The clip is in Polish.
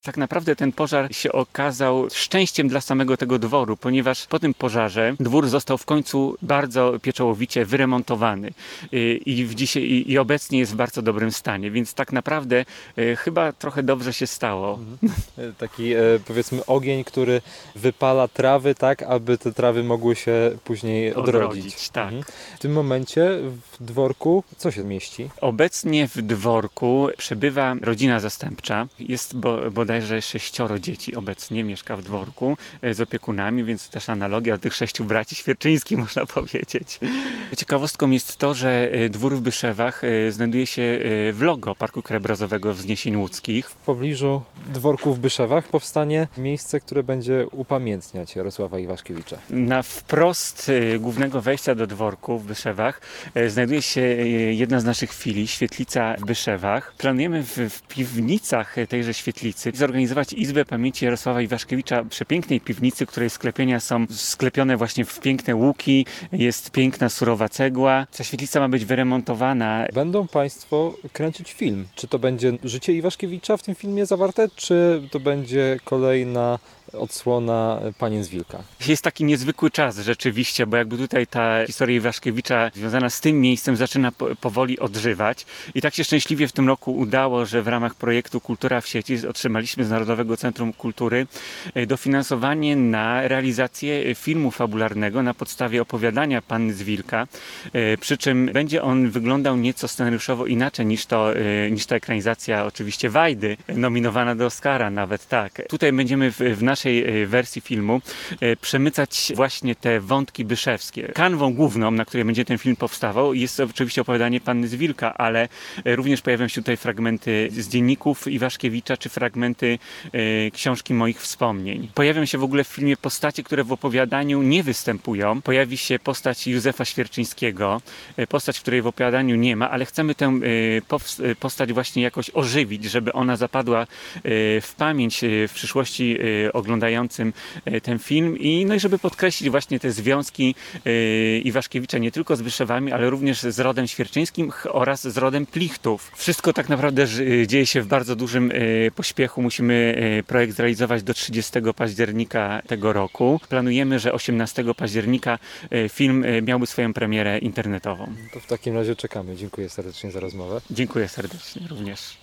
Tak naprawdę ten pożar się okazał szczęściem dla samego tego dworu, ponieważ po tym pożarze dwór został w końcu bardzo pieczołowicie wyremontowany i obecnie jest w bardzo dobrym stanie, więc tak naprawdę chyba trochę dobrze się stało. Taki powiedzmy ogień, który wypala trawy tak, aby te trawy mogły się później odrodzić. Tak. W tym momencie w dworku co się mieści? Obecnie w dworku przebywa rodzina zastępcza. Jest bodajże 6 dzieci obecnie mieszka w dworku z opiekunami, więc też analogia do tych 6 braci świerczyńskich można powiedzieć. Ciekawostką jest to, że dwór w Byszewach znajduje się w logo Parku Krajobrazowego Wzniesień Łódzkich. W pobliżu dworku w Byszewach powstanie miejsce, które będzie upamiętniać Jarosława Iwaszkiewicza. Na wprost głównego wejścia do dworku w Byszewach znajduje się jedna z naszych filii, świetlica w Byszewach. Planujemy w piwnicach tejże świetlicy zorganizować Izbę Pamięci Jarosława Iwaszkiewicza, przepięknej piwnicy, której sklepienia są sklepione właśnie w piękne łuki, jest piękna surowa cegła. Ta świetlica ma być wyremontowana. Będą Państwo kręcić film. Czy to będzie życie Iwaszkiewicza w tym filmie zawarte, czy to będzie kolejna odsłona Panien z Wilka? Jest taki niezwykły czas rzeczywiście, bo jakby tutaj ta historia Iwaszkiewicza związana z tym miejscem zaczyna powoli odżywać. I tak się szczęśliwie w tym roku udało, że w ramach projektu Kultura w sieci otrzymaliśmy z Narodowego Centrum Kultury dofinansowanie na realizację filmu fabularnego na podstawie opowiadania Panny z Wilka. Przy czym będzie on wyglądał nieco scenariuszowo inaczej niż ta ekranizacja oczywiście Wajdy, nominowana do Oscara nawet, tak. Tutaj będziemy w naszej wersji filmu przemycać właśnie te wątki byszewskie. Kanwą główną, na której będzie ten film powstawał, jest oczywiście opowiadanie Panny z Wilka, ale również pojawią się tutaj fragmenty z dzienników Iwaszkiewicza, czy fragmenty książki moich wspomnień. Pojawią się w ogóle w filmie postacie, które w opowiadaniu nie występują. Pojawi się postać Józefa Świerczyńskiego, postać, której w opowiadaniu nie ma, ale chcemy tę postać właśnie jakoś ożywić, żeby ona zapadła w pamięć w przyszłości oglądającym ten film i żeby podkreślić właśnie te związki Iwaszkiewicza nie tylko z Byszewami, ale również z rodem świerczyńskim oraz z rodem Plichtów. Wszystko tak naprawdę dzieje się w bardzo dużym pośpiechu. Musimy projekt zrealizować do 30 października tego roku. Planujemy, że 18 października film miałby swoją premierę internetową. To w takim razie czekamy. Dziękuję serdecznie za rozmowę. Dziękuję serdecznie również.